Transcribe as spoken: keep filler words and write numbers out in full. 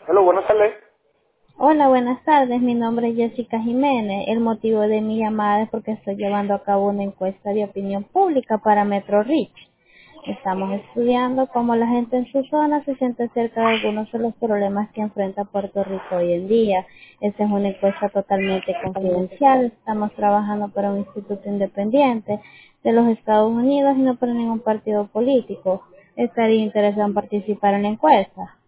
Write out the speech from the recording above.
Hola, buenas tardes. Hola, buenas tardes. Mi nombre es Jessica Jiménez. El motivo de mi llamada es porque estoy llevando a cabo una encuesta de opinión pública para Metro Rich. Estamos estudiando cómo la gente en su zona se siente acerca de algunos de los problemas que enfrenta Puerto Rico hoy en día. Esta es una encuesta totalmente confidencial. Estamos trabajando para un instituto independiente de los Estados Unidos y no para ningún partido político. ¿Estaría interesado en participar en la encuesta?